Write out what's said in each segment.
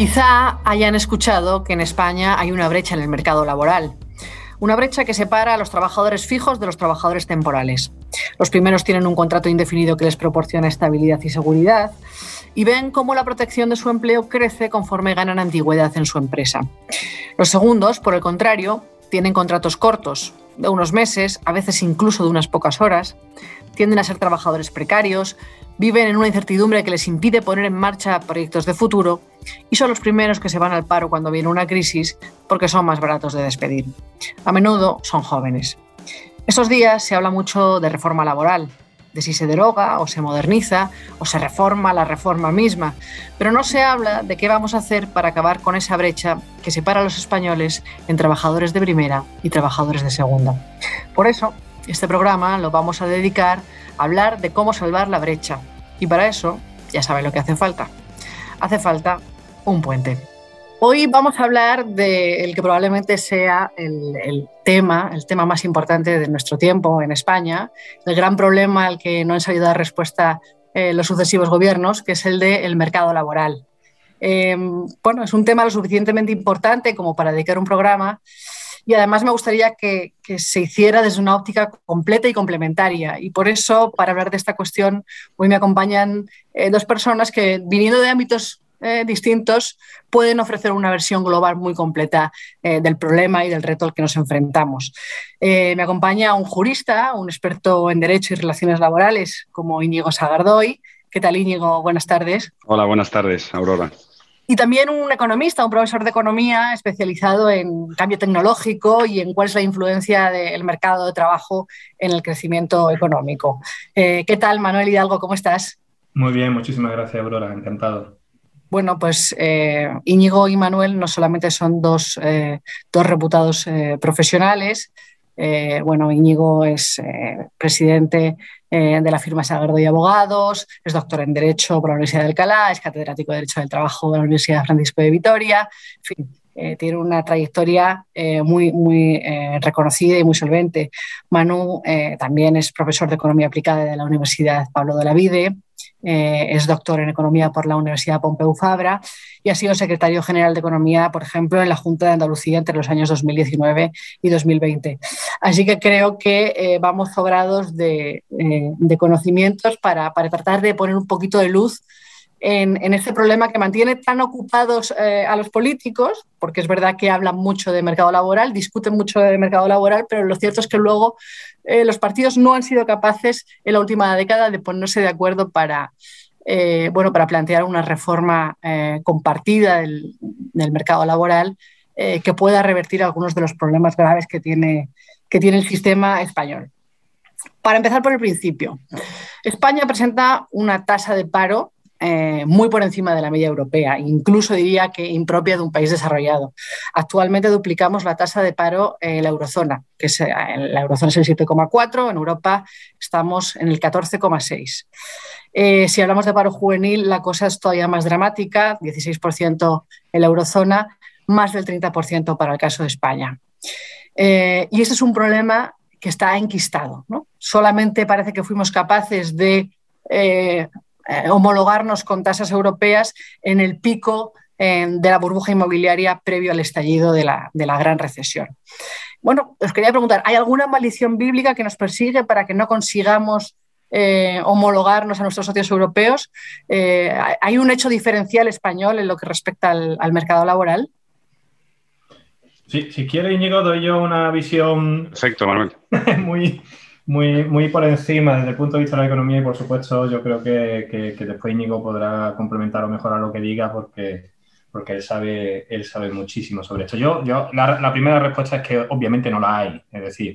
Quizá hayan escuchado que en España hay una brecha en el mercado laboral. Una brecha que separa a los trabajadores fijos de los trabajadores temporales. Los primeros tienen un contrato indefinido que les proporciona estabilidad y seguridad y ven cómo la protección de su empleo crece conforme ganan antigüedad en su empresa. Los segundos, por el contrario, tienen contratos cortos, de unos meses, a veces incluso de unas pocas horas, tienden a ser trabajadores precarios, viven en una incertidumbre que les impide poner en marcha proyectos de futuro y son los primeros que se van al paro cuando viene una crisis porque son más baratos de despedir. A menudo son jóvenes. Estos días se habla mucho de reforma laboral, de si se deroga o se moderniza o se reforma la reforma misma, pero no se habla de qué vamos a hacer para acabar con esa brecha que separa a los españoles en trabajadores de primera y trabajadores de segunda. Por eso, este programa lo vamos a dedicar a hablar de cómo salvar la brecha. Y para eso, ya saben lo que hace falta. Hace falta un puente. Hoy vamos a hablar del que probablemente sea el tema más importante de nuestro tiempo en España, el gran problema al que no han sabido dar respuesta los sucesivos gobiernos, que es el del mercado laboral. Es un tema lo suficientemente importante como para dedicar un programa y además me gustaría que se hiciera desde una óptica completa y complementaria. Y por eso, para hablar de esta cuestión, hoy me acompañan dos personas que, viniendo de ámbitos distintos, pueden ofrecer una versión global muy completa del problema y del reto al que nos enfrentamos. Me acompaña un jurista, un experto en Derecho y Relaciones Laborales, como Íñigo Sagardoy. ¿Qué tal, Íñigo? Buenas tardes. Hola, buenas tardes, Aurora. Y también un economista, un profesor de economía especializado en cambio tecnológico y en cuál es la influencia del mercado de trabajo en el crecimiento económico. ¿Qué tal, Manuel Hidalgo? ¿Cómo estás? Muy bien, muchísimas gracias, Aurora. Encantado. Bueno, pues Íñigo y Manuel no solamente son dos reputados profesionales. Íñigo es presidente de la firma Sagardoy Abogados, es doctor en Derecho por la Universidad de Alcalá, es catedrático de Derecho del Trabajo de la Universidad Francisco de Vitoria. En fin, tiene una trayectoria muy reconocida y muy solvente. Manu también es profesor de Economía Aplicada de la Universidad Pablo de Olavide. Es doctor en Economía por la Universidad Pompeu Fabra y ha sido secretario general de Economía, por ejemplo, en la Junta de Andalucía entre los años 2019 y 2020. Así que creo que vamos sobrados de conocimientos para tratar de poner un poquito de luz en este problema que mantiene tan ocupados a los políticos, porque es verdad que hablan mucho de mercado laboral, discuten mucho de mercado laboral, pero lo cierto es que luego los partidos no han sido capaces en la última década de ponerse de acuerdo para plantear una reforma compartida del mercado laboral que pueda revertir algunos de los problemas graves que tiene el sistema español. Para empezar por el principio, España presenta una tasa de paro muy por encima de la media europea, incluso diría que impropia de un país desarrollado. Actualmente duplicamos la tasa de paro en la eurozona, la eurozona es el 7,4, en Europa estamos en el 14,6. Si hablamos de paro juvenil, la cosa es todavía más dramática, 16% en la eurozona, más del 30% para el caso de España. Y este es un problema que está enquistado, ¿no? Solamente parece que fuimos capaces de homologarnos con tasas europeas en el pico de la burbuja inmobiliaria previo al estallido de la gran recesión. Bueno, os quería preguntar, ¿hay alguna maldición bíblica que nos persigue para que no consigamos homologarnos a nuestros socios europeos? ¿Hay un hecho diferencial español en lo que respecta al mercado laboral? Sí, si quiere, Íñigo, doy yo una visión. Perfecto, Manuel. muy por encima desde el punto de vista de la economía y, por supuesto, yo creo que después Íñigo podrá complementar o mejorar lo que diga porque él sabe muchísimo sobre esto. La primera respuesta es que obviamente no la hay. Es decir,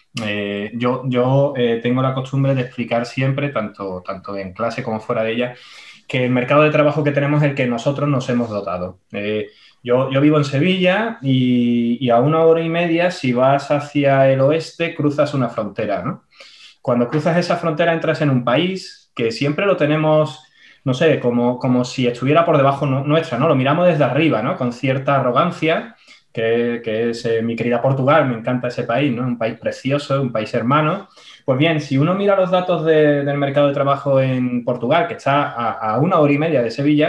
yo tengo la costumbre de explicar siempre, tanto en clase como fuera de ella, que el mercado de trabajo que tenemos es el que nosotros nos hemos dotado. Yo vivo en Sevilla y a 1 hora y media, si vas hacia el oeste, cruzas una frontera, ¿no? Cuando cruzas esa frontera entras en un país que siempre lo tenemos, no sé, como si estuviera por debajo nuestra, ¿no? Lo miramos desde arriba, ¿no? Con cierta arrogancia, que es mi querida Portugal, me encanta ese país, ¿no? Un país precioso, un país hermano. Pues bien, si uno mira los datos del mercado de trabajo en Portugal, que está a 1 hora y media de Sevilla,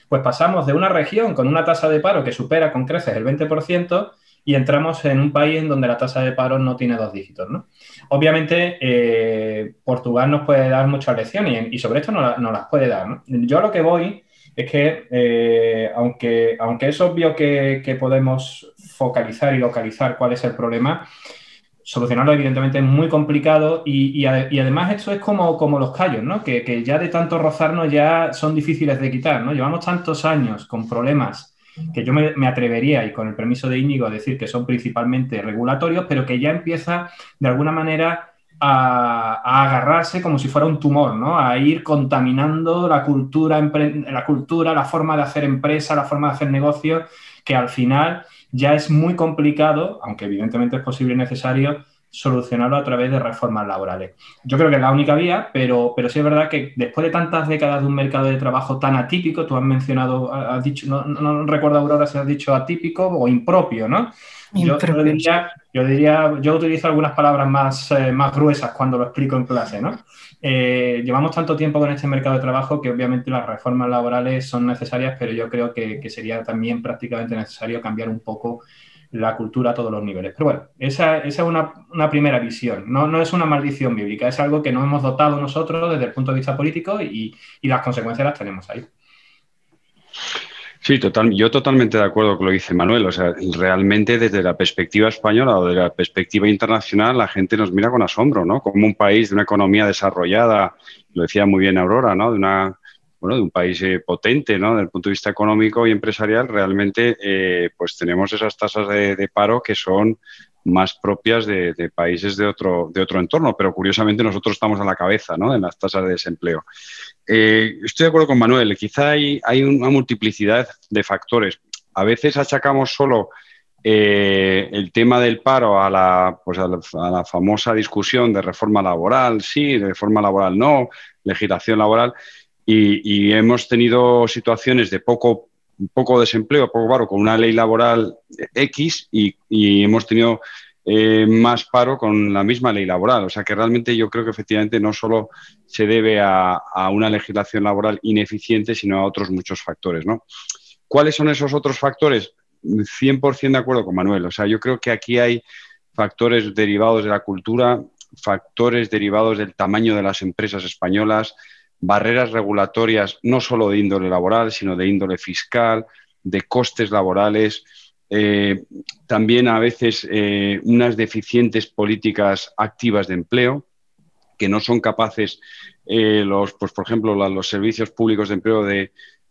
Pues pasamos de una región con una tasa de paro que supera con creces el 20% y entramos en un país en donde la tasa de paro no tiene 2 dígitos, ¿no? Obviamente, Portugal nos puede dar muchas lecciones y sobre esto nos las puede dar, ¿no? Yo a lo que voy es que, aunque es obvio que podemos focalizar y localizar cuál es el problema, solucionarlo evidentemente es muy complicado y además esto es como los callos, ¿no? Que ya de tanto rozarnos ya son difíciles de quitar, ¿no? Llevamos tantos años con problemas que yo me atrevería, y con el permiso de Íñigo, a decir que son principalmente regulatorios, pero que ya empieza de alguna manera a agarrarse como si fuera un tumor, ¿no? A ir contaminando la cultura, la forma de hacer empresa, la forma de hacer negocio, que al final ya es muy complicado, aunque evidentemente es posible y necesario, solucionarlo a través de reformas laborales. Yo creo que es la única vía, pero sí es verdad que después de tantas décadas de un mercado de trabajo tan atípico, tú has mencionado, has dicho, no recuerdo, Aurora, si has dicho atípico o impropio, ¿no? Yo utilizo algunas palabras más gruesas cuando lo explico en clase, ¿no? Llevamos tanto tiempo con este mercado de trabajo que obviamente las reformas laborales son necesarias, pero yo creo que sería también prácticamente necesario cambiar un poco la cultura a todos los niveles. Pero bueno, esa es una primera visión. No es una maldición bíblica, es algo que nos hemos dotado nosotros desde el punto de vista político y las consecuencias las tenemos ahí. Sí, yo totalmente de acuerdo con lo que dice Manuel. O sea, realmente desde la perspectiva española o de la perspectiva internacional, la gente nos mira con asombro, ¿no? Como un país de una economía desarrollada, lo decía muy bien Aurora, ¿no? De un país potente, ¿no? Desde el punto de vista económico y empresarial, realmente pues tenemos esas tasas de paro que son más propias de países de otro entorno, pero curiosamente nosotros estamos a la cabeza, ¿no? En las tasas de desempleo. Estoy de acuerdo con Manuel, quizá hay una multiplicidad de factores. A veces achacamos solo el tema del paro a la famosa discusión de reforma laboral, sí, de reforma laboral no, legislación laboral, y hemos tenido situaciones de poco desempleo, poco paro, con una ley laboral X y hemos tenido más paro con la misma ley laboral. O sea que realmente yo creo que efectivamente no solo se debe a una legislación laboral ineficiente, sino a otros muchos factores, ¿no? ¿Cuáles son esos otros factores? 100% de acuerdo con Manuel. O sea, yo creo que aquí hay factores derivados de la cultura, factores derivados del tamaño de las empresas españolas, barreras regulatorias no solo de índole laboral, sino de índole fiscal, de costes laborales. También a veces unas deficientes políticas activas de empleo que no son capaces por ejemplo, los servicios públicos de empleo de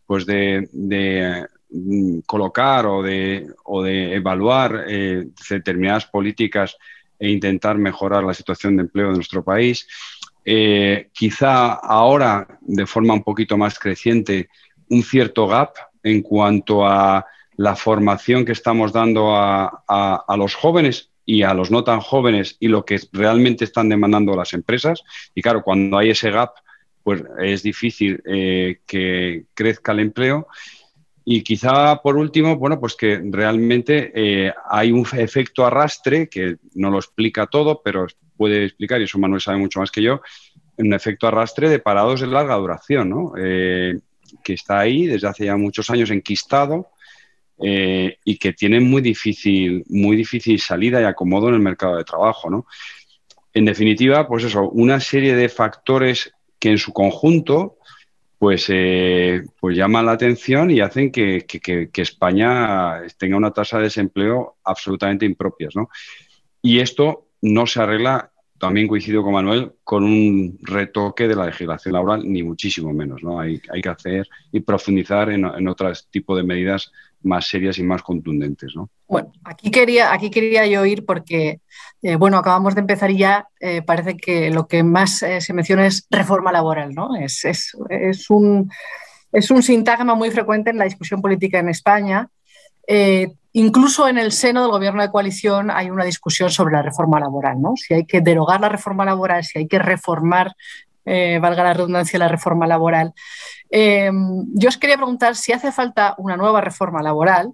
colocar o de evaluar determinadas políticas e intentar mejorar la situación de empleo de nuestro país. Quizá ahora, de forma un poquito más creciente, un cierto gap en cuanto a la formación que estamos dando a los jóvenes y a los no tan jóvenes y lo que realmente están demandando las empresas. Y claro, cuando hay ese gap, pues es difícil que crezca el empleo. Y quizá, por último, bueno, pues que realmente hay un efecto arrastre que no lo explica todo, pero puede explicar, y eso Manuel sabe mucho más que yo, un efecto arrastre de parados de larga duración, ¿no? Que está ahí desde hace ya muchos años enquistado y que tiene muy difícil salida y acomodo en el mercado de trabajo, ¿no? En definitiva, pues eso, una serie de factores que en su conjunto pues llaman la atención y hacen que España tenga una tasa de desempleo absolutamente impropias, ¿no? Y esto no se arregla, también coincido con Manuel, con un retoque de la legislación laboral, ni muchísimo menos, ¿no? Hay que hacer y profundizar en otros tipos de medidas más serias y más contundentes, ¿no? Bueno, aquí quería yo ir porque, acabamos de empezar y ya parece que lo que más se menciona es reforma laboral, ¿no? Es un sintagma muy frecuente en la discusión política en España. Incluso en el seno del gobierno de coalición hay una discusión sobre la reforma laboral, ¿no? Si hay que derogar la reforma laboral, si hay que reformar, valga la redundancia, la reforma laboral. Yo os quería preguntar si hace falta una nueva reforma laboral.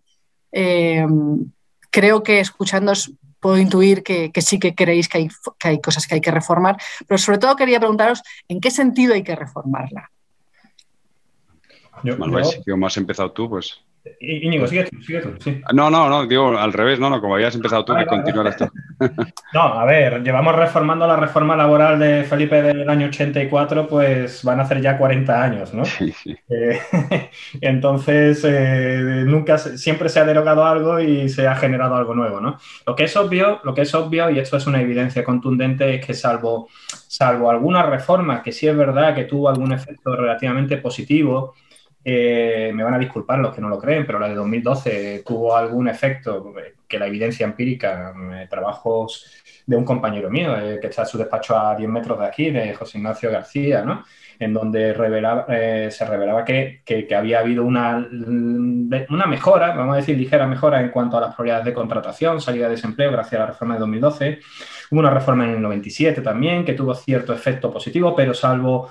Creo que escuchándoos puedo intuir que sí que creéis que hay cosas que hay que reformar, pero sobre todo quería preguntaros en qué sentido hay que reformarla. Manuel, si como has empezado tú, pues... Íñigo, sigue tú, sí. No, digo al revés, como habías empezado tú, Vale, que continuaras tú. No, a ver, llevamos reformando la reforma laboral de Felipe del año 84, pues van a hacer ya 40 años, ¿no? Sí. Entonces, siempre se ha derogado algo y se ha generado algo nuevo, ¿no? Lo que es obvio, y esto es una evidencia contundente, es que salvo alguna reforma que sí es verdad que tuvo algún efecto relativamente positivo, me van a disculpar los que no lo creen, pero la de 2012 tuvo algún efecto que la evidencia empírica, trabajos de un compañero mío, que está en su despacho a 10 metros de aquí, de José Ignacio García, ¿no? En donde se revelaba que había habido una mejora, vamos a decir ligera mejora en cuanto a las probabilidades de contratación, salida de desempleo gracias a la reforma de 2012. Hubo una reforma en el 97 también que tuvo cierto efecto positivo, pero salvo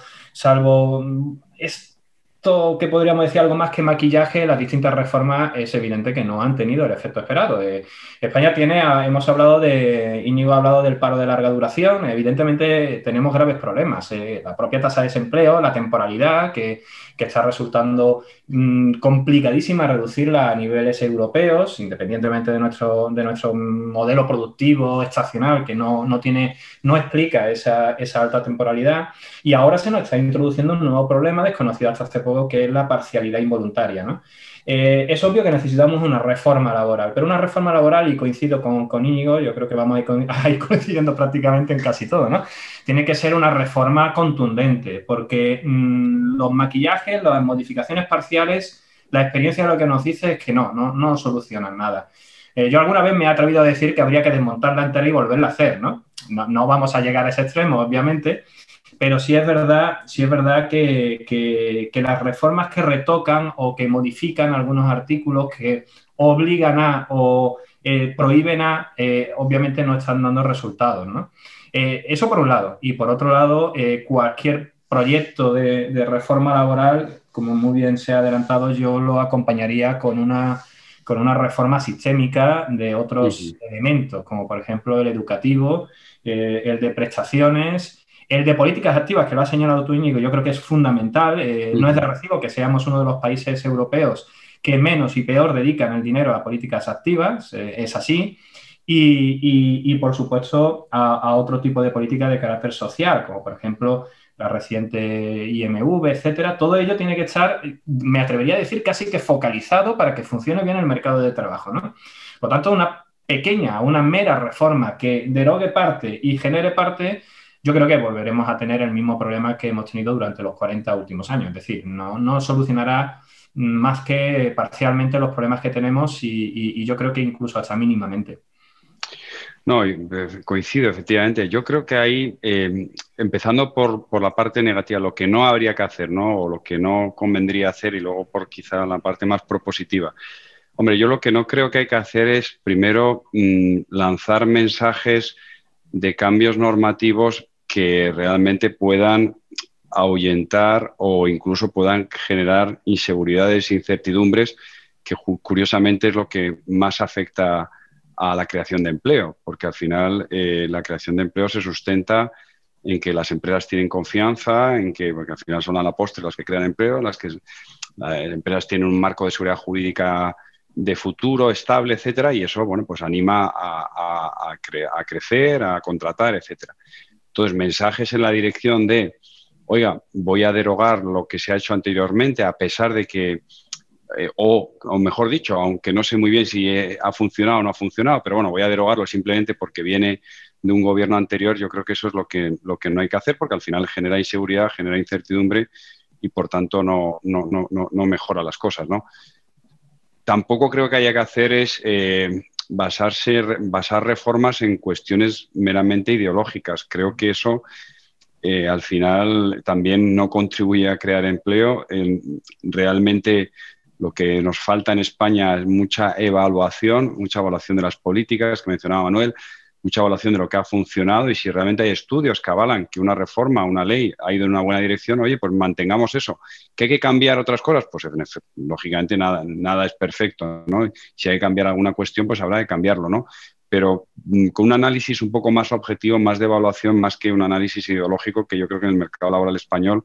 esto que podríamos decir algo más que maquillaje, las distintas reformas es evidente que no han tenido el efecto esperado. España Íñigo ha hablado del paro de larga duración, evidentemente tenemos graves problemas. La propia tasa de desempleo, la temporalidad, que está resultando complicadísima reducirla a niveles europeos, independientemente de nuestro modelo productivo estacional, que no explica esa alta temporalidad. Y ahora se nos está introduciendo un nuevo problema desconocido hasta hace poco, que es la parcialidad involuntaria, ¿no? Es obvio que necesitamos una reforma laboral, pero una reforma laboral, y coincido con Íñigo, yo creo que vamos a ir coincidiendo prácticamente en casi todo, ¿no? Tiene que ser una reforma contundente, porque los maquillajes, las modificaciones parciales, la experiencia lo que nos dice es que no solucionan nada. Yo alguna vez me he atrevido a decir que habría que desmontarla entera y volverla a hacer, ¿no? No vamos a llegar a ese extremo, obviamente, pero sí es verdad que las reformas que retocan o que modifican algunos artículos, que obligan a o prohíben a, obviamente no están dando resultados, ¿no? Eso por un lado. Y por otro lado, cualquier proyecto de reforma laboral, como muy bien se ha adelantado, yo lo acompañaría con una reforma sistémica de otros elementos, como por ejemplo el educativo, el de prestaciones, el de políticas activas, que lo ha señalado tú, Íñigo, yo creo que es fundamental. No es de recibo que seamos uno de los países europeos que menos y peor dedican el dinero a políticas activas, es así. Y por supuesto, a otro tipo de política de carácter social, como por ejemplo la reciente IMV, etcétera. Todo ello tiene que estar, me atrevería a decir, casi que focalizado para que funcione bien el mercado de trabajo, ¿no? Por tanto, una mera reforma que derogue parte y genere parte, yo creo que volveremos a tener el mismo problema que hemos tenido durante los 40 últimos años. Es decir, no solucionará más que parcialmente los problemas que tenemos y yo creo que incluso hasta mínimamente. No, coincido, efectivamente. Yo creo que ahí, empezando por la parte negativa, lo que no habría que hacer, ¿no? O lo que no convendría hacer, y luego por quizá la parte más propositiva. Hombre, yo lo que no creo que hay que hacer es, primero, lanzar mensajes de cambios normativos que realmente puedan ahuyentar o incluso puedan generar inseguridades e incertidumbres, que curiosamente es lo que más afecta a la creación de empleo, porque al final la creación de empleo se sustenta en que las empresas tienen confianza, porque al final son a la postre las que crean empleo, las empresas tienen un marco de seguridad jurídica de futuro estable, etcétera, y eso, bueno, pues anima a crecer, a contratar, etcétera. Entonces, mensajes en la dirección de, oiga, voy a derogar lo que se ha hecho anteriormente, a pesar de que o mejor dicho, aunque no sé muy bien si ha funcionado o no ha funcionado, pero bueno, voy a derogarlo simplemente porque viene de un gobierno anterior. Yo creo que eso es lo que no hay que hacer, porque al final genera inseguridad, genera incertidumbre y por tanto no mejora las cosas, ¿no? Tampoco creo que haya que hacer es basar reformas en cuestiones meramente ideológicas. Creo que eso al final también no contribuye a crear empleo. Realmente lo que nos falta en España es mucha evaluación de las políticas que mencionaba Manuel, mucha evaluación de lo que ha funcionado, y si realmente hay estudios que avalan que una reforma, una ley ha ido en una buena dirección, oye, pues mantengamos eso. ¿Que hay que cambiar otras cosas? Pues lógicamente nada es perfecto, ¿no? Si hay que cambiar alguna cuestión, pues habrá que cambiarlo, ¿no? Pero con un análisis un poco más objetivo, más de evaluación, más que un análisis ideológico, que yo creo que en el mercado laboral español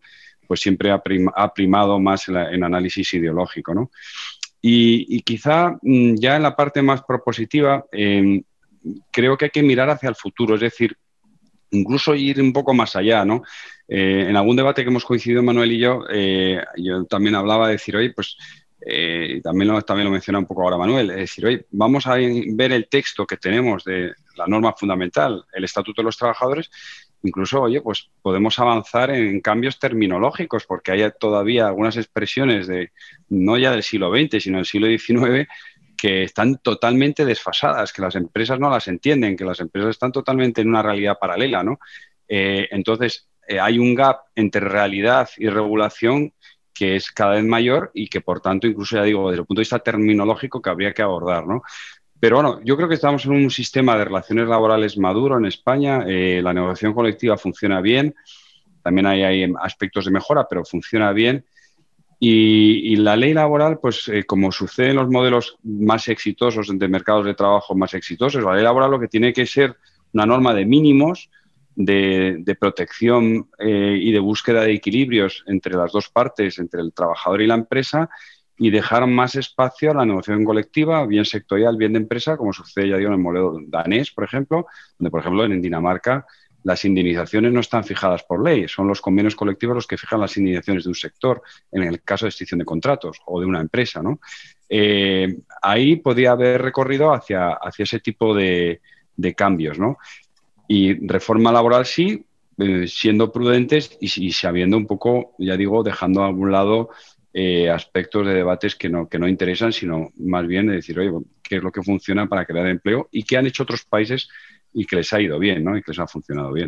pues siempre ha primado más en análisis ideológico, ¿no? Y quizá ya en la parte más propositiva, creo que hay que mirar hacia el futuro, es decir, incluso ir un poco más allá, ¿no? En algún debate que hemos coincidido Manuel y yo también hablaba de decir, oye, pues también lo menciona un poco ahora Manuel, es decir, oye, vamos a ver el texto que tenemos de la norma fundamental, el Estatuto de los Trabajadores. Incluso, oye, pues podemos avanzar en cambios terminológicos, porque hay todavía algunas expresiones no ya del siglo XX, sino del siglo XIX, que están totalmente desfasadas, que las empresas no las entienden, que las empresas están totalmente en una realidad paralela, ¿no? Entonces, hay un gap entre realidad y regulación que es cada vez mayor y que, por tanto, incluso, ya digo, desde el punto de vista terminológico, que habría que abordar, ¿no? Pero bueno, yo creo que estamos en un sistema de relaciones laborales maduro en España. La negociación colectiva funciona bien. También hay aspectos de mejora, pero funciona bien. Y la ley laboral, pues como sucede en los modelos más exitosos, de mercados de trabajo más exitosos, la ley laboral lo que tiene que ser una norma de mínimos, de protección y de búsqueda de equilibrios entre las dos partes, entre el trabajador y la empresa, y dejar más espacio a la negociación colectiva, bien sectorial, bien de empresa, como sucede, ya digo, en el modelo danés, por ejemplo, donde, por ejemplo, en Dinamarca las indemnizaciones no están fijadas por ley, son los convenios colectivos los que fijan las indemnizaciones de un sector, en el caso de extinción de contratos o de una empresa, ¿no? Ahí podría haber recorrido hacia ese tipo de cambios, ¿no? Y reforma laboral sí, siendo prudentes y sabiendo un poco, ya digo, dejando a algún lado aspectos de debates que no interesan, sino más bien de decir, oye, ¿qué es lo que funciona para crear empleo y qué han hecho otros países y que les ha ido bien, ¿no? Y que les ha funcionado bien?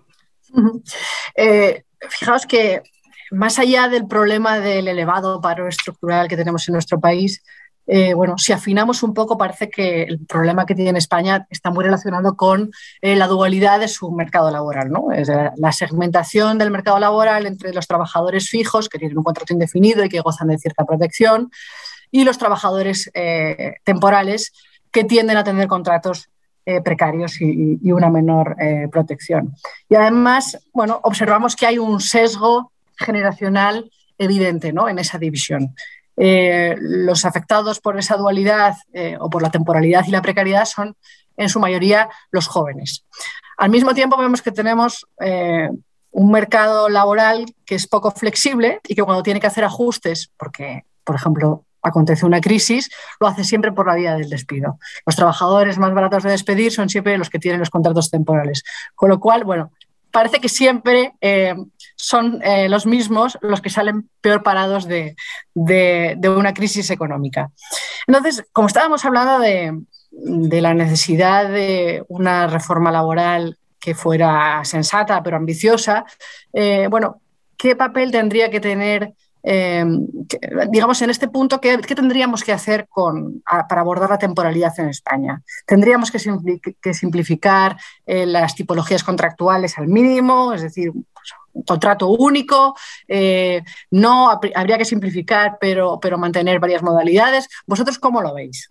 Fijaos que más allá del problema del elevado paro estructural que tenemos en nuestro país, bueno, si afinamos un poco, parece que el problema que tiene España está muy relacionado con la dualidad de su mercado laboral, ¿no? Es la segmentación del mercado laboral entre los trabajadores fijos, que tienen un contrato indefinido y que gozan de cierta protección, y los trabajadores temporales, que tienden a tener contratos precarios y una menor protección. Y además, bueno, observamos que hay un sesgo generacional evidente, ¿no?, en esa división. Los afectados por esa dualidad o por la temporalidad y la precariedad son en su mayoría los jóvenes. Al mismo tiempo vemos que tenemos un mercado laboral que es poco flexible y que cuando tiene que hacer ajustes, porque, por ejemplo, acontece una crisis, lo hace siempre por la vía del despido. Los trabajadores más baratos de despedir son siempre los que tienen los contratos temporales. Con lo cual, bueno, parece que siempre son los mismos los que salen peor parados de una crisis económica. Entonces, como estábamos hablando de la necesidad de una reforma laboral que fuera sensata pero ambiciosa, bueno, ¿qué papel tendría que tener, digamos, en este punto, qué tendríamos que hacer para abordar la temporalidad en España? ¿Tendríamos que simplificar las tipologías contractuales al mínimo, es decir, pues, un contrato único? No, habría que simplificar, pero mantener varias modalidades. ¿Vosotros cómo lo veis?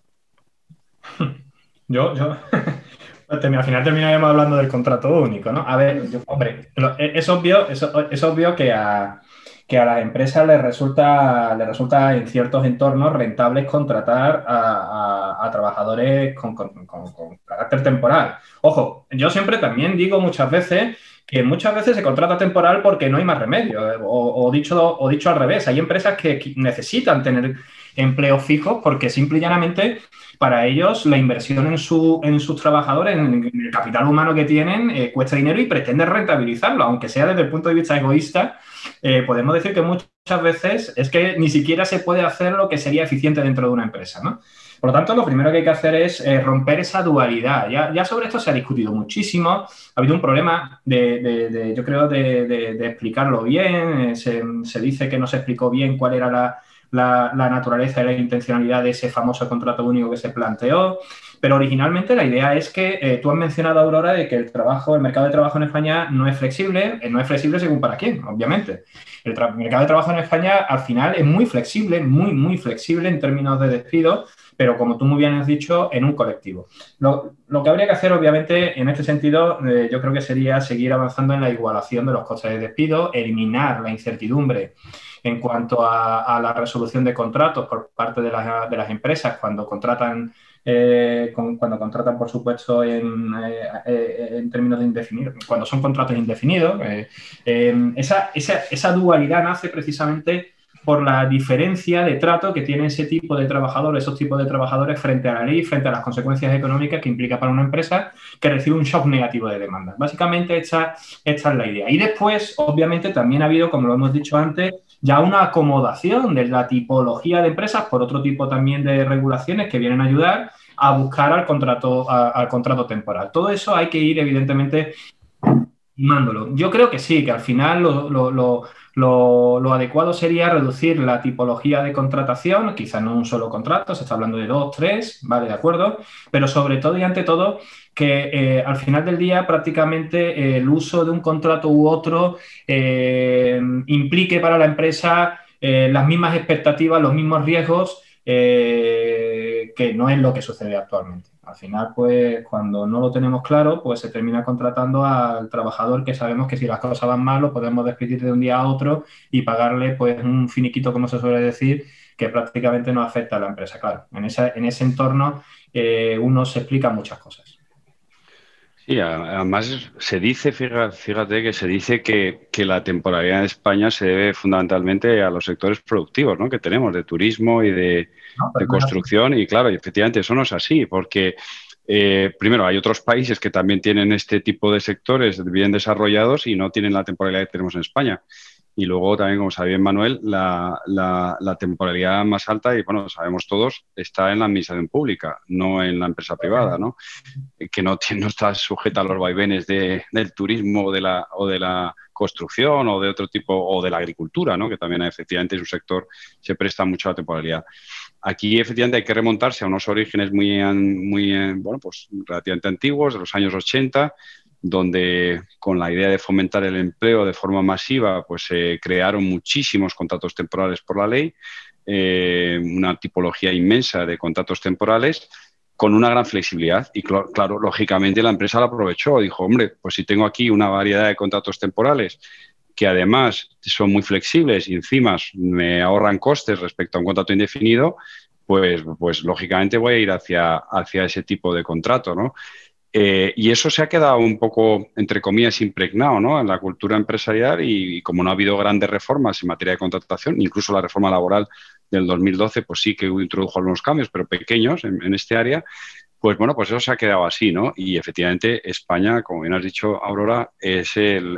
Yo al final terminaríamos hablando del contrato único, ¿no? A ver, hombre, es obvio que a las empresas les resulta en ciertos entornos rentables contratar a trabajadores con carácter temporal. Ojo, yo siempre también digo muchas veces que se contrata temporal porque no hay más remedio. O dicho al revés, hay empresas que necesitan tener empleos fijos porque simple y llanamente para ellos la inversión en sus trabajadores, en el capital humano que tienen, cuesta dinero y pretenden rentabilizarlo, aunque sea desde el punto de vista egoísta. Podemos decir que muchas veces es que ni siquiera se puede hacer lo que sería eficiente dentro de una empresa, ¿no? Por lo tanto, lo primero que hay que hacer es romper esa dualidad. Ya sobre esto se ha discutido muchísimo. Ha habido un problema yo creo, de explicarlo bien. Se dice que no se explicó bien cuál era la naturaleza y la intencionalidad de ese famoso contrato único que se planteó. pero originalmente la idea es que tú has mencionado, Aurora, de que el mercado de trabajo en España no es flexible según para quién, obviamente. El mercado de trabajo en España al final es muy flexible, muy flexible en términos de despido, pero como tú muy bien has dicho, en un colectivo. Lo que habría que hacer, obviamente, en este sentido, yo creo que sería seguir avanzando en la igualación de los costes de despido, eliminar la incertidumbre en cuanto a la resolución de contratos por parte de las empresas cuando contratan, por supuesto, en términos de indefinido, cuando son contratos indefinidos. Esa dualidad nace precisamente por la diferencia de trato que tiene esos tipos de trabajadores frente a la ley, frente a las consecuencias económicas que implica para una empresa que recibe un shock negativo de demanda. Básicamente esta es la idea. Y después, obviamente, también ha habido, como lo hemos dicho antes, ya una acomodación de la tipología de empresas por otro tipo también de regulaciones que vienen a ayudar a buscar al contrato temporal. Todo eso hay que ir, evidentemente, limándolo. Yo creo que sí, que al final lo adecuado sería reducir la tipología de contratación, quizás no un solo contrato, se está hablando de 2, 3, vale, de acuerdo, pero sobre todo y ante todo que al final del día prácticamente el uso de un contrato u otro implique para la empresa las mismas expectativas, los mismos riesgos, que no es lo que sucede actualmente. Al final, pues, cuando no lo tenemos claro, pues se termina contratando al trabajador que sabemos que si las cosas van mal, lo podemos despedir de un día a otro y pagarle, pues, un finiquito, como se suele decir, que prácticamente no afecta a la empresa. Claro, en ese entorno uno se explica muchas cosas. Sí, además se dice, fíjate que se dice que la temporalidad en España se debe fundamentalmente a los sectores productivos, ¿no?, que tenemos, de turismo y de construcción. Y claro, efectivamente eso no es así, porque primero hay otros países que también tienen este tipo de sectores bien desarrollados y no tienen la temporalidad que tenemos en España. Y luego también, como sabía Manuel, la temporalidad más alta, y bueno, sabemos todos, está en la administración pública, no en la empresa privada, ¿no?, que no está sujeta a los vaivenes del turismo o de la construcción o de otro tipo, o de la agricultura, ¿no?, que también efectivamente es un sector se presta mucho a la temporalidad. Aquí efectivamente hay que remontarse a unos orígenes bueno, pues relativamente antiguos, de los años 80, donde con la idea de fomentar el empleo de forma masiva, pues se crearon muchísimos contratos temporales por la ley, una tipología inmensa de contratos temporales con una gran flexibilidad. Y claro, lógicamente la empresa la aprovechó. Dijo, hombre, pues si tengo aquí una variedad de contratos temporales que además son muy flexibles y encima me ahorran costes respecto a un contrato indefinido, pues lógicamente voy a ir hacia ese tipo de contrato, ¿no? Y eso se ha quedado un poco, entre comillas, impregnado, ¿no?, en la cultura empresarial, y como no ha habido grandes reformas en materia de contratación, incluso la reforma laboral del 2012, pues sí que introdujo algunos cambios, pero pequeños en este área, pues bueno, pues eso se ha quedado así, ¿no? Y efectivamente España, como bien has dicho, Aurora, es el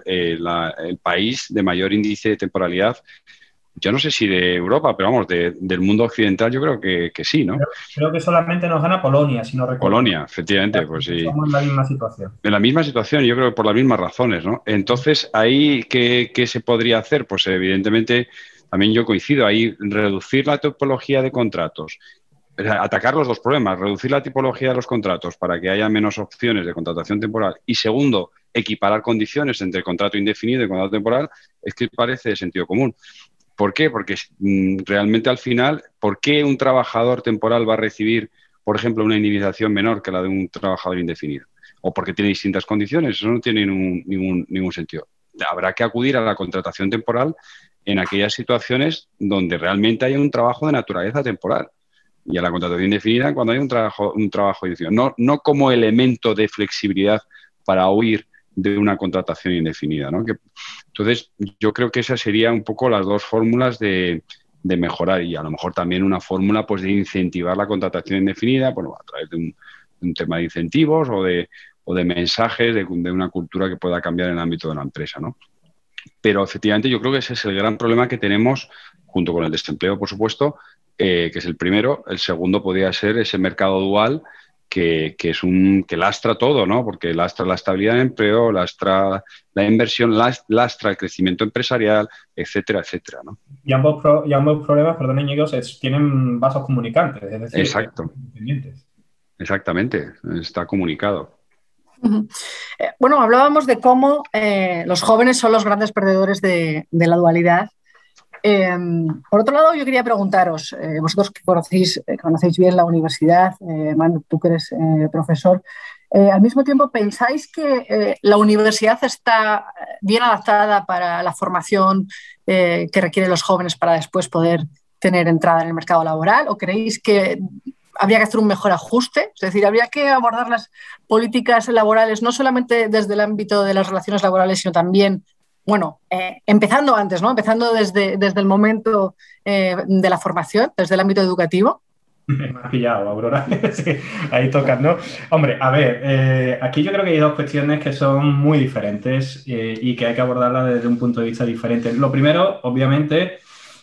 país de mayor índice de temporalidad. Yo no sé si de Europa, pero vamos, del mundo occidental yo creo que sí, ¿no? Creo que solamente nos gana Polonia, si no recuerdo. Polonia, efectivamente, pues sí. Estamos en la misma situación. En la misma situación, yo creo que por las mismas razones, ¿no? Entonces, ahí, ¿qué se podría hacer? Pues evidentemente, también yo coincido, ahí reducir la tipología de contratos, atacar los dos problemas, reducir la tipología de los contratos para que haya menos opciones de contratación temporal, y segundo, equiparar condiciones entre contrato indefinido y contrato temporal, es que parece de sentido común. ¿Por qué? Porque realmente al final, ¿por qué un trabajador temporal va a recibir, por ejemplo, una indemnización menor que la de un trabajador indefinido? O porque tiene distintas condiciones. Eso no tiene ningún sentido. Habrá que acudir a la contratación temporal en aquellas situaciones donde realmente hay un trabajo de naturaleza temporal, y a la contratación indefinida cuando hay un trabajo indefinido. No como elemento de flexibilidad para huir de una contratación indefinida, ¿no? Entonces, yo creo que esas serían un poco las dos fórmulas de mejorar, y a lo mejor también una fórmula, pues, de incentivar la contratación indefinida, bueno, a través de un tema de incentivos o de mensajes de una cultura que pueda cambiar en el ámbito de la empresa, ¿no? Pero efectivamente yo creo que ese es el gran problema que tenemos, junto con el desempleo, por supuesto, que es el primero. El segundo podría ser ese mercado dual que lastra todo, ¿no? Porque lastra la estabilidad del empleo, lastra la inversión, lastra el crecimiento empresarial, etcétera, etcétera, ¿no? Y ambos problemas, perdón, Íñigo, tienen vasos comunicantes, es decir, exacto. independientes. exactamente, está comunicado. Bueno, hablábamos de cómo los jóvenes son los grandes perdedores de la dualidad. Por otro lado, yo quería preguntaros, vosotros que conocéis bien la universidad, Manu, tú que eres profesor, al mismo tiempo, ¿pensáis que la universidad está bien adaptada para la formación que requieren los jóvenes para después poder tener entrada en el mercado laboral? ¿O creéis que habría que hacer un mejor ajuste? Es decir, habría que abordar las políticas laborales no solamente desde el ámbito de las relaciones laborales, sino también, bueno, empezando antes, ¿no? Empezando desde el momento de la formación, desde el ámbito educativo. Me has pillado, Aurora. Sí, ahí tocas, ¿no? Hombre, a ver, aquí yo creo que hay dos cuestiones que son muy diferentes y que hay que abordarlas desde un punto de vista diferente. Lo primero, obviamente,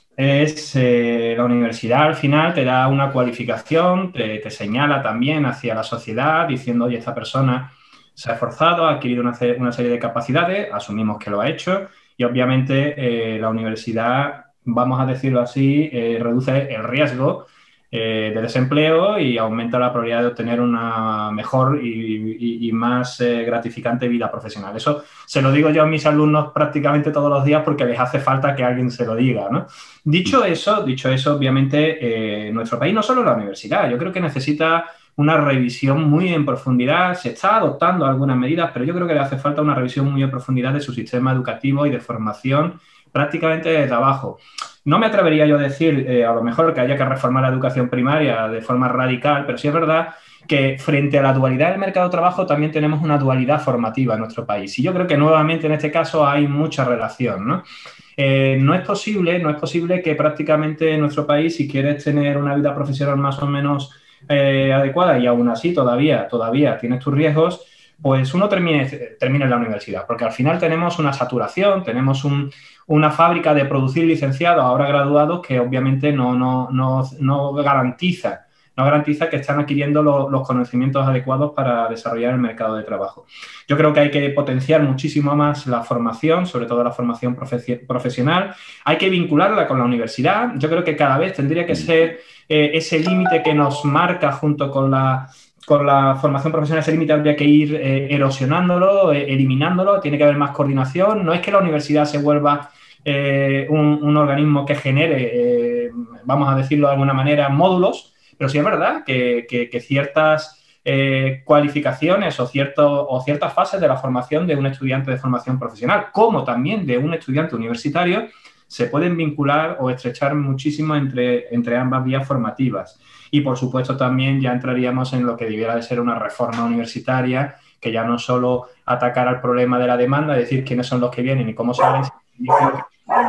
es la universidad al final te da una cualificación, te señala también hacia la sociedad diciendo, oye, esta persona se ha esforzado, ha adquirido una serie de capacidades, asumimos que lo ha hecho y obviamente la universidad, vamos a decirlo así, reduce el riesgo de desempleo y aumenta la probabilidad de obtener una mejor y más gratificante vida profesional. Eso se lo digo yo a mis alumnos prácticamente todos los días porque les hace falta que alguien se lo diga, ¿no? Dicho eso, obviamente, nuestro país, no solo la universidad, yo creo que necesita una revisión muy en profundidad. Se está adoptando algunas medidas, pero yo creo que le hace falta una revisión muy en profundidad de su sistema educativo y de formación prácticamente desde abajo. No me atrevería yo a decir, a lo mejor, que haya que reformar la educación primaria de forma radical, pero sí es verdad que frente a la dualidad del mercado de trabajo también tenemos una dualidad formativa en nuestro país. Y yo creo que nuevamente en este caso hay mucha relación, ¿no? No es posible que prácticamente en nuestro país, si quieres tener una vida profesional más o menos adecuada y aún así todavía tienes tus riesgos, pues uno termine en la universidad, porque al final tenemos una saturación, tenemos una fábrica de producir licenciados, ahora graduados, que obviamente no garantiza que están adquiriendo los conocimientos adecuados para desarrollar el mercado de trabajo. Yo creo que hay que potenciar muchísimo más la formación, sobre todo la formación profesional. Hay que vincularla con la universidad. Yo creo que cada vez tendría que ser ese límite que nos marca junto con la formación profesional, ese límite habría que ir erosionándolo, eliminándolo, tiene que haber más coordinación. No es que la universidad se vuelva un organismo que genere, vamos a decirlo de alguna manera, módulos, pero sí es verdad que ciertas cualificaciones o ciertas fases de la formación de un estudiante de formación profesional, como también de un estudiante universitario, se pueden vincular o estrechar muchísimo entre ambas vías formativas. Y, por supuesto, también ya entraríamos en lo que debiera de ser una reforma universitaria, que ya no solo atacar al problema de la demanda, es decir, quiénes son los que vienen y cómo salen, sino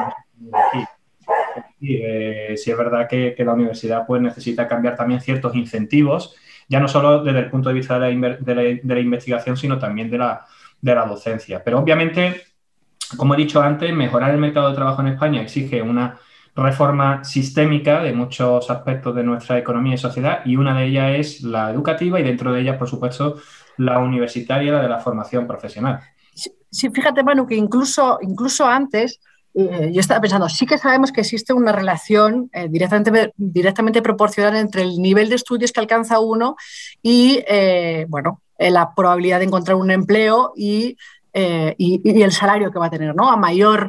que sí es verdad que la universidad pues, necesita cambiar también ciertos incentivos, ya no solo desde el punto de vista de la investigación, sino también de la docencia. Pero, obviamente, como he dicho antes, mejorar el mercado de trabajo en España exige una reforma sistémica de muchos aspectos de nuestra economía y sociedad, y una de ellas es la educativa y dentro de ella, por supuesto, la universitaria, la de la formación profesional. Sí, fíjate, Manu, que incluso antes yo estaba pensando, sí que sabemos que existe una relación directamente proporcional entre el nivel de estudios que alcanza uno y la probabilidad de encontrar un empleo y el salario que va a tener, ¿no? A mayor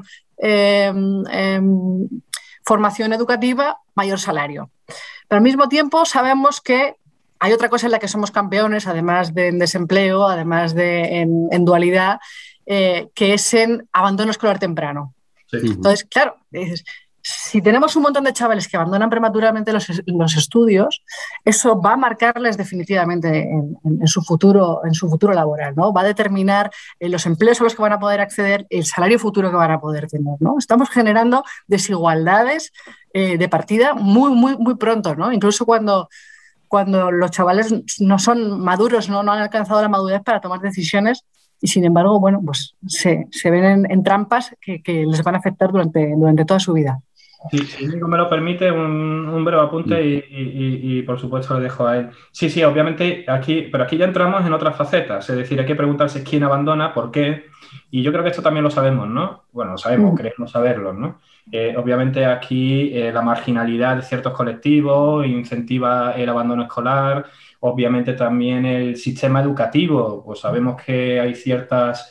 formación educativa, mayor salario. Pero al mismo tiempo sabemos que hay otra cosa en la que somos campeones, además de en desempleo, además de en dualidad, que es en abandono escolar temprano. Sí. Entonces, claro, si tenemos un montón de chavales que abandonan prematuramente los estudios, eso va a marcarles definitivamente en su futuro laboral, ¿no? Va a determinar los empleos a los que van a poder acceder, el salario futuro que van a poder tener, ¿no? Estamos generando desigualdades de partida muy, muy, muy pronto, ¿no? Incluso cuando los chavales no son maduros, no han alcanzado la madurez para tomar decisiones y, sin embargo, bueno, pues se ven en trampas que les van a afectar durante toda su vida. Si Nico me lo permite, un breve apunte y por supuesto lo dejo a él. Sí, obviamente aquí ya entramos en otras facetas, es decir, hay que preguntarse quién abandona, por qué, y yo creo que esto también lo sabemos, ¿no? Bueno, lo sabemos, creemos saberlo, ¿no? Obviamente aquí la marginalidad de ciertos colectivos incentiva el abandono escolar obviamente también el sistema educativo, pues sabemos que hay ciertas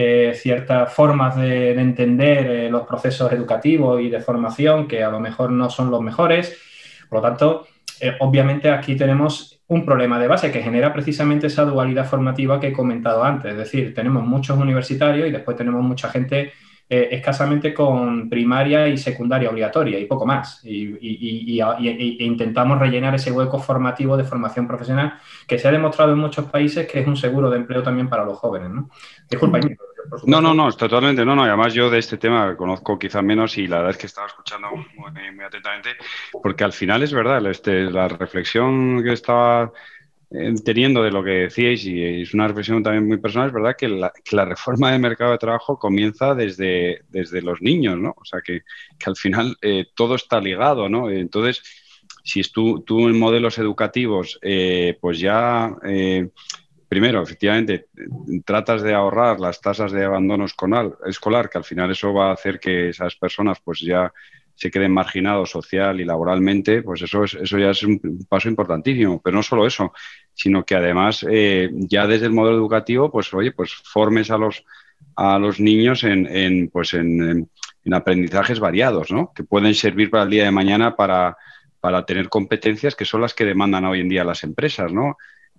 formas de entender los procesos educativos y de formación que a lo mejor no son los mejores. Por lo tanto, obviamente aquí tenemos un problema de base que genera precisamente esa dualidad formativa que he comentado antes. Es decir, tenemos muchos universitarios y después tenemos mucha gente escasamente con primaria y secundaria obligatoria y poco más. E intentamos rellenar ese hueco formativo de formación profesional que se ha demostrado en muchos países que es un seguro de empleo también para los jóvenes, ¿no? Disculpa, Íñigo, por supuesto. No, totalmente, no. Además, yo de este tema conozco quizá menos y la verdad es que estaba escuchando muy atentamente, porque al final es verdad, la reflexión que estaba teniendo de lo que decíais, y es una reflexión también muy personal, es verdad que la reforma del mercado de trabajo comienza desde los niños, ¿no? O sea, que al final todo está ligado, ¿no? Entonces, si tú en modelos educativos, pues ya... primero, efectivamente, tratas de ahorrar las tasas de abandono escolar, que al final eso va a hacer que esas personas pues ya se queden marginados social y laboralmente, pues eso ya es un paso importantísimo. Pero no solo eso, sino que además ya desde el modelo educativo, pues oye, pues formes a los niños en aprendizajes variados, ¿no? Que pueden servir para el día de mañana para tener competencias que son las que demandan hoy en día las empresas, ¿no?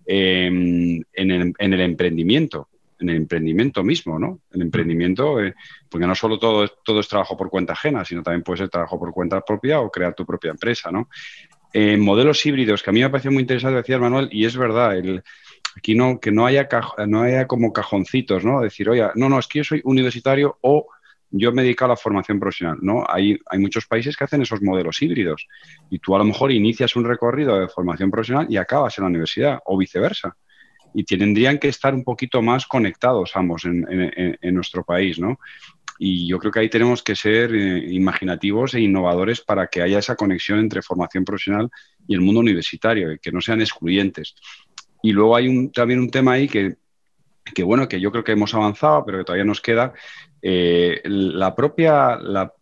En el emprendimiento mismo, ¿no? El emprendimiento, porque no solo todo es trabajo por cuenta ajena, sino también puede ser trabajo por cuenta propia o crear tu propia empresa, ¿no? Modelos híbridos, que a mí me pareció muy interesante, decía Manuel, y es verdad, aquí que no haya como cajoncitos, ¿no? Decir, oye, no, es que yo soy universitario o yo me dedico a la formación profesional, ¿no? Hay muchos países que hacen esos modelos híbridos y tú a lo mejor inicias un recorrido de formación profesional y acabas en la universidad o viceversa. Y tendrían que estar un poquito más conectados ambos en nuestro país, ¿no? Y yo creo que ahí tenemos que ser imaginativos e innovadores para que haya esa conexión entre formación profesional y el mundo universitario, y que no sean excluyentes. Y luego hay también un tema ahí que yo creo que hemos avanzado, pero que todavía nos queda, la propia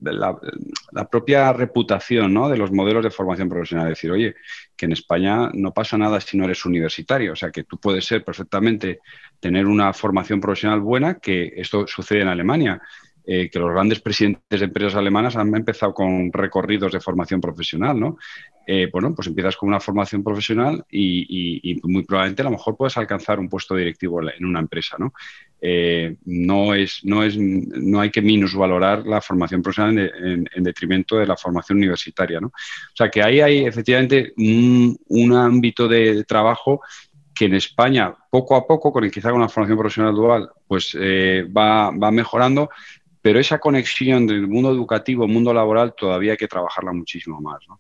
reputación, ¿no? De los modelos de formación profesional. Es decir, oye, que en España no pasa nada si no eres universitario. O sea, que tú puedes ser perfectamente, tener una formación profesional buena, que esto sucede en Alemania. Que los grandes presidentes de empresas alemanas han empezado con recorridos de formación profesional, ¿no? Pues empiezas con una formación profesional y muy probablemente a lo mejor puedes alcanzar un puesto directivo en una empresa, ¿no? No hay que minusvalorar la formación profesional en detrimento de la formación universitaria, ¿no? O sea, que ahí hay efectivamente un ámbito de trabajo que en España, poco a poco, quizá con la formación profesional dual, pues va mejorando, pero esa conexión del mundo educativo, mundo laboral, todavía hay que trabajarla muchísimo más, ¿no?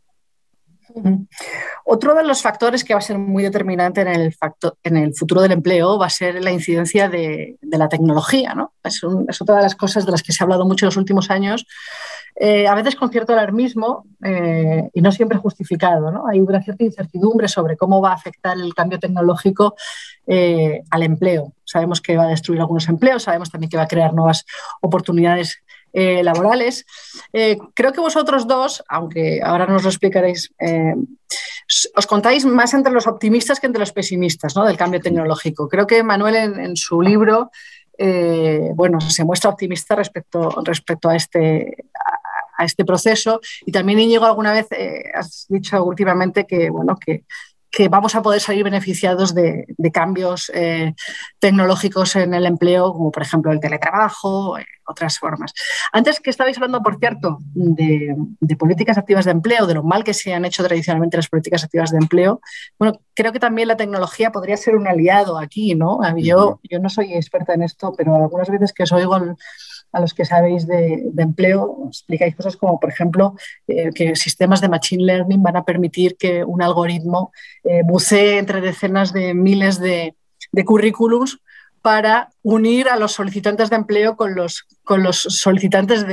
Otro de los factores que va a ser muy determinante en el futuro del empleo va a ser la incidencia de la tecnología, ¿no? Es otra de las cosas de las que se ha hablado mucho en los últimos años, a veces con cierto alarmismo y no siempre justificado, ¿no? Hay una cierta incertidumbre sobre cómo va a afectar el cambio tecnológico al empleo. Sabemos que va a destruir algunos empleos, sabemos también que va a crear nuevas oportunidades laborales. Creo que vosotros dos, aunque ahora nos lo explicaréis, os contáis más entre los optimistas que entre los pesimistas, ¿no? Del cambio tecnológico. Creo que Manuel en su libro se muestra optimista respecto a este proceso, y también Íñigo alguna vez has dicho últimamente que vamos a poder salir beneficiados de cambios tecnológicos en el empleo, como por ejemplo el teletrabajo, otras formas. Antes que estabais hablando, por cierto, de políticas activas de empleo, de lo mal que se han hecho tradicionalmente las políticas activas de empleo, creo que también la tecnología podría ser un aliado aquí, ¿no? Yo no soy experta en esto, pero algunas veces que os oigo a los que sabéis de empleo, explicáis cosas como, por ejemplo, que sistemas de machine learning van a permitir que un algoritmo bucee entre decenas de miles de currículums para unir a los solicitantes de empleo con los solicitantes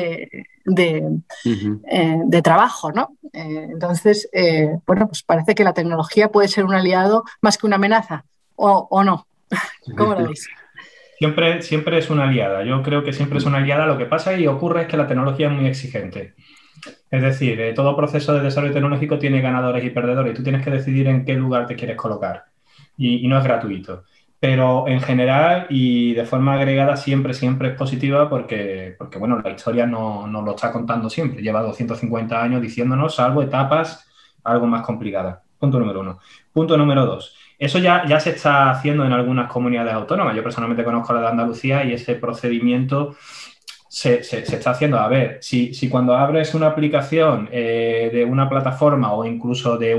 de trabajo, ¿no? Entonces, pues parece que la tecnología puede ser un aliado más que una amenaza, ¿o no? ¿Cómo lo veis? Siempre es una aliada. Yo creo que siempre es una aliada. Lo que pasa y ocurre es que la tecnología es muy exigente. Es decir, todo proceso de desarrollo tecnológico tiene ganadores y perdedores y tú tienes que decidir en qué lugar te quieres colocar. y no es gratuito. Pero en general y de forma agregada siempre es positiva porque bueno, la historia no lo está contando siempre. Lleva 250 años diciéndonos, salvo etapas algo más complicadas. Punto número 1. Punto número 2. Eso ya se está haciendo en algunas comunidades autónomas. Yo personalmente conozco la de Andalucía y ese procedimiento se está haciendo. A ver, si cuando abres una aplicación de una plataforma o incluso de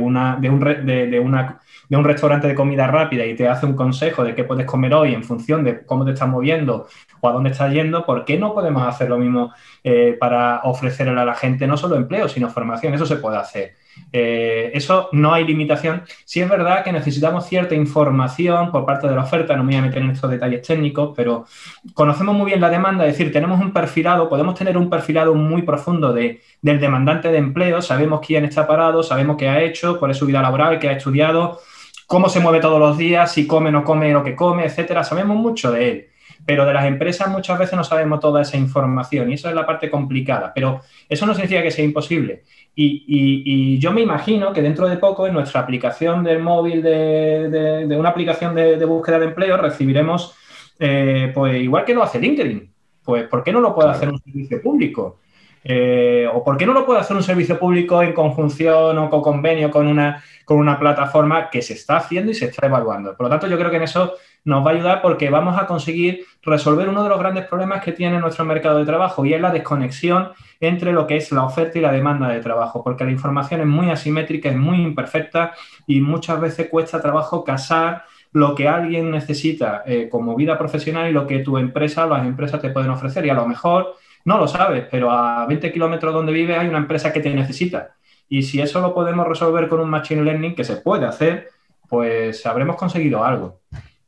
un restaurante de comida rápida y te hace un consejo de qué puedes comer hoy en función de cómo te estás moviendo o a dónde estás yendo, ¿por qué no podemos hacer lo mismo para ofrecerle a la gente no solo empleo, sino formación? Eso se puede hacer. Eso no hay limitación. Sí es verdad que necesitamos cierta información por parte de la oferta, no me voy a meter en estos detalles técnicos, pero conocemos muy bien la demanda, es decir, tenemos un perfilado, podemos tener un perfilado muy profundo del demandante de empleo, sabemos quién está parado, sabemos qué ha hecho, cuál es su vida laboral, qué ha estudiado, cómo se mueve todos los días, si come o no come lo que come, etcétera. Sabemos mucho de él, pero de las empresas muchas veces no sabemos toda esa información y esa es la parte complicada, pero eso no significa que sea imposible. Y yo me imagino que dentro de poco en nuestra aplicación del móvil, de una aplicación de búsqueda de empleo, recibiremos, pues igual que lo hace LinkedIn, pues ¿por qué no lo puede hacer un servicio público? ¿O por qué no lo puede hacer un servicio público en conjunción o con convenio con una plataforma que se está haciendo y se está evaluando? Por lo tanto, yo creo que en eso nos va a ayudar porque vamos a conseguir resolver uno de los grandes problemas que tiene nuestro mercado de trabajo y es la desconexión entre lo que es la oferta y la demanda de trabajo, porque la información es muy asimétrica, es muy imperfecta y muchas veces cuesta trabajo casar lo que alguien necesita como vida profesional y lo que tu empresa o las empresas te pueden ofrecer. Y a lo mejor no lo sabes, pero a 20 kilómetros donde vives hay una empresa que te necesita. Y si eso lo podemos resolver con un Machine Learning, que se puede hacer, pues habremos conseguido algo.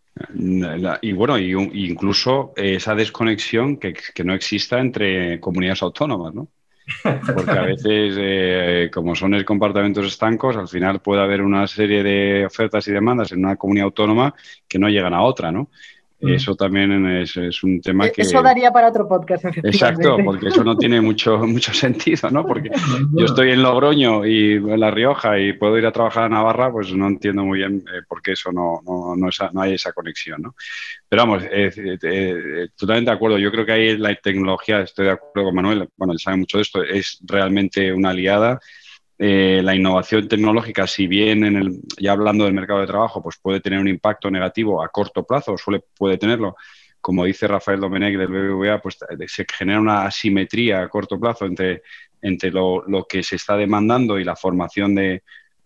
Y bueno, incluso esa desconexión que no exista entre comunidades autónomas, ¿no? Porque a veces, como son comportamientos estancos, al final puede haber una serie de ofertas y demandas en una comunidad autónoma que no llegan a otra, ¿no? Eso también es un tema que... Eso daría para otro podcast, efectivamente. Exacto, porque eso no tiene mucho sentido, ¿no? Porque yo estoy en Logroño y en La Rioja y puedo ir a trabajar a Navarra, pues no entiendo muy bien por qué eso no hay esa conexión, ¿no? Pero vamos, totalmente de acuerdo. Yo creo que ahí la tecnología, estoy de acuerdo con Manuel, bueno, él sabe mucho de esto, es realmente una aliada. La innovación tecnológica, si bien ya hablando del mercado de trabajo, pues puede tener un impacto negativo a corto plazo, puede tenerlo, como dice Rafael Domenech del BBVA, pues se genera una asimetría a corto plazo entre lo que se está demandando y la formación de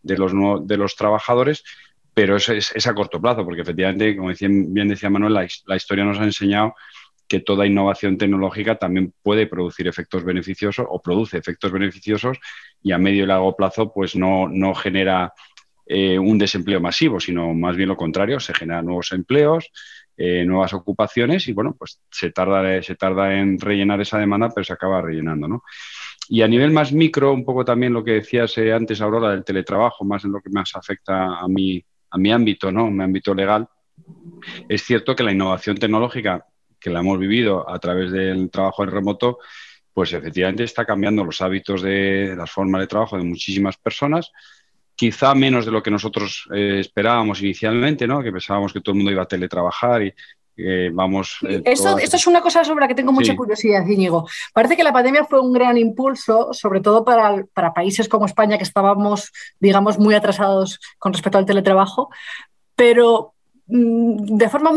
los trabajadores, pero eso es a corto plazo, porque efectivamente, como bien decía Manuel, la historia nos ha enseñado que toda innovación tecnológica también puede producir efectos beneficiosos o produce efectos beneficiosos y a medio y largo plazo pues no genera un desempleo masivo, sino más bien lo contrario, se generan nuevos empleos, nuevas ocupaciones y bueno, pues se tarda en rellenar esa demanda, pero se acaba rellenando, ¿no? Y a nivel más micro, un poco también lo que decías antes, Aurora, del teletrabajo, más en lo que más afecta a mi ámbito, ¿no? Mi ámbito legal. Es cierto que la innovación tecnológica que la hemos vivido a través del trabajo en remoto, pues efectivamente está cambiando los hábitos de las formas de trabajo de muchísimas personas, quizá menos de lo que nosotros esperábamos inicialmente, ¿no? Que pensábamos que todo el mundo iba a teletrabajar y vamos... Esto es una cosa sobre la que tengo mucha curiosidad, Íñigo. Parece que la pandemia fue un gran impulso, sobre todo para países como España, que estábamos, digamos, muy atrasados con respecto al teletrabajo, pero de forma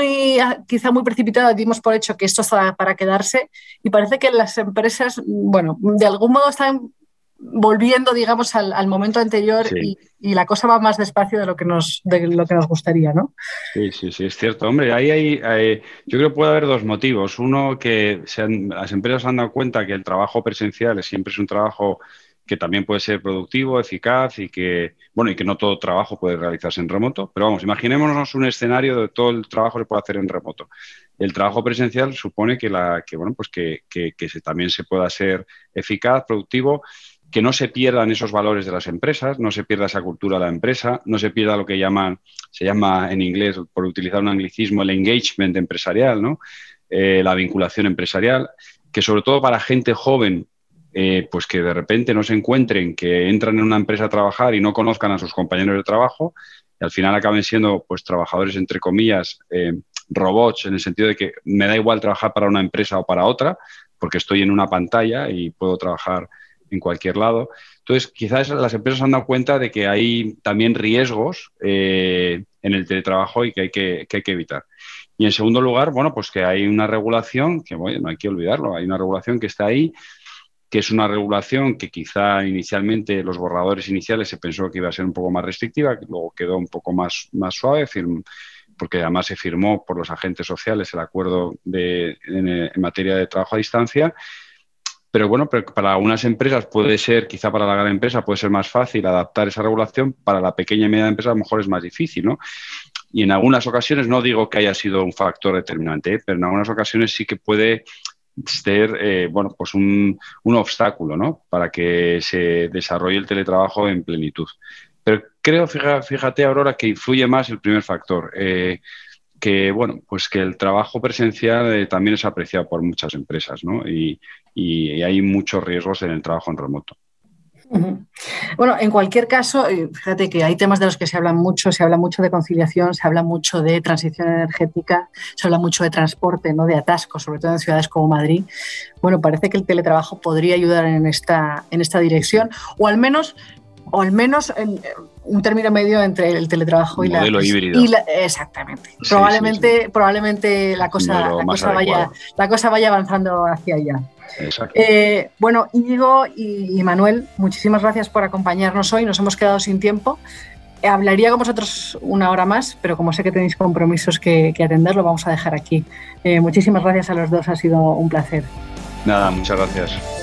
quizá muy precipitada dimos por hecho que esto está para quedarse y parece que las empresas, bueno, de algún modo están volviendo, digamos, al momento anterior y la cosa va más despacio de lo que nos gustaría, ¿no? Sí, es cierto. Hombre, ahí yo creo que puede haber dos motivos. Uno, que las empresas han dado cuenta que el trabajo presencial siempre es un trabajo que también puede ser productivo, eficaz y que no todo trabajo puede realizarse en remoto. Pero vamos, imaginémonos un escenario de todo el trabajo se puede hacer en remoto. El trabajo presencial supone que también se pueda ser eficaz, productivo, que no se pierdan esos valores de las empresas, no se pierda esa cultura de la empresa, no se pierda lo que se llama en inglés, por utilizar un anglicismo, el engagement empresarial, ¿no? La vinculación empresarial, que sobre todo para gente joven pues que de repente no se encuentren, que entran en una empresa a trabajar y no conozcan a sus compañeros de trabajo y al final acaben siendo pues trabajadores, entre comillas, robots, en el sentido de que me da igual trabajar para una empresa o para otra, porque estoy en una pantalla y puedo trabajar en cualquier lado. Entonces, quizás las empresas han dado cuenta de que hay también riesgos en el teletrabajo y que hay que evitar. Y en segundo lugar, bueno, pues que hay una regulación, que bueno, no hay que olvidarlo, hay una regulación que está ahí, que es una regulación que quizá inicialmente los borradores iniciales se pensó que iba a ser un poco más restrictiva, que luego quedó un poco más suave, porque además se firmó por los agentes sociales el acuerdo en materia de trabajo a distancia. Pero bueno, para algunas empresas puede ser, quizá para la gran empresa puede ser más fácil adaptar esa regulación, para la pequeña y media empresa a lo mejor es más difícil, ¿no? Y en algunas ocasiones, no digo que haya sido un factor determinante, pero en algunas ocasiones sí que puede ser bueno, pues un obstáculo, ¿no? Para que se desarrolle el teletrabajo en plenitud. Pero creo, fíjate, Aurora, que influye más el primer factor, que bueno, pues que el trabajo presencial también es apreciado por muchas empresas, ¿no? Y hay muchos riesgos en el trabajo en remoto. Bueno, en cualquier caso, fíjate que hay temas de los que se habla mucho de conciliación, se habla mucho de transición energética, se habla mucho de transporte, ¿no? De atascos, sobre todo en ciudades como Madrid. Bueno, parece que el teletrabajo podría ayudar en esta dirección, o al menos en un término medio entre el teletrabajo y modelo híbrido. Exactamente. Sí, Probablemente la cosa vaya avanzando hacia allá. Exacto. Bueno, Íñigo y Manuel, muchísimas gracias por acompañarnos hoy. Nos hemos quedado sin tiempo. Hablaría con vosotros una hora más, pero como sé que tenéis compromisos que atender, lo vamos a dejar aquí. Muchísimas gracias a los dos, ha sido un placer. Nada, muchas gracias.